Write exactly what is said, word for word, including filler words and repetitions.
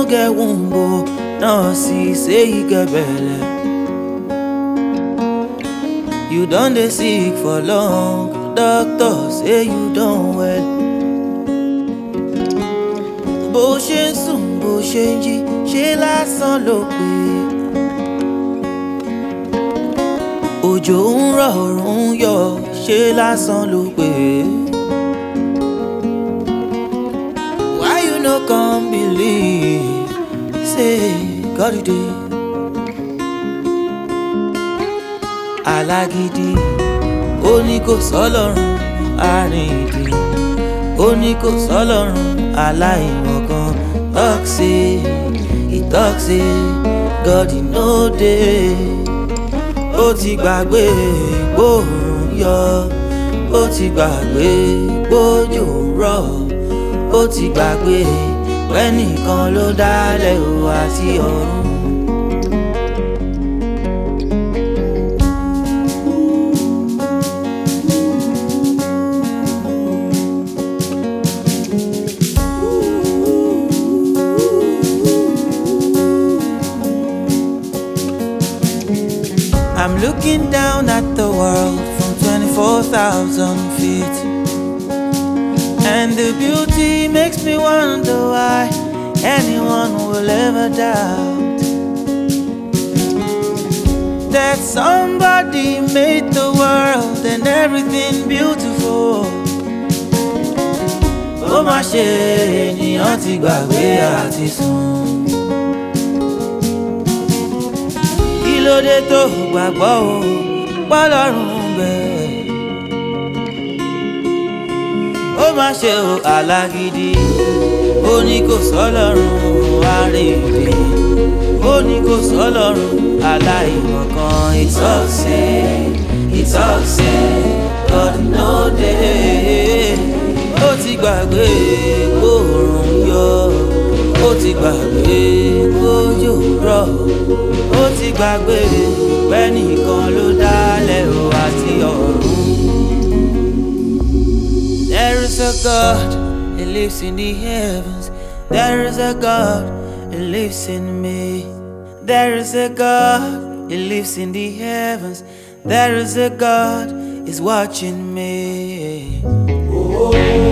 no get wombo, no see say he get belle. You done dey sick for long, doctor say you done well. Bó ṣe ń sùn bó ṣe ń jí, ṣé lásán ló pé. Òjò ń rọ̀ òòrùn ń yọ, ṣé lásán ló pé. Why you no come believe, say God dey. Alágídí ó ní kò sọ́lọ́run àrìndì, ó ní kò sọ́lọ́run aláìmọ̀kan. Talk say, he talk say, God he no dey. Ó ti gbàgbé bóòrùn yọ, ó ti gbàgbé bójò rọ̀, ó ti gbàgbé pẹ́nìkan ló dálẹ̀ o àti ọ̀run. I'm looking down at the world from twenty-four thousand feet, and the beauty makes me wonder why anyone will ever doubt that somebody made the world and everything beautiful. Ó mà ṣe ènìyàn ti gbàgbé àti sùn. Kílódé tó gbàgbọ́ o pọ́lọ́run bẹ̀. Ó mà ṣe o alágídí, ó ní kò sọ́lọ́run àrèdè, ó ní kò sọ́lọ́run aláìmọ̀kan. He talk say, he talk say, God no dey. Ó ti gbàgbé bóòrùn yọ, ó ti gbàgbé bójò rọ̀, ó ti gbàgbé pẹ́nìkan ló dálẹ̀ o àti ọ̀run. There is a God who lives in the heavens. There is a God who lives in me. There is a God who lives in the heavens. There is a God who is watching me. Oh.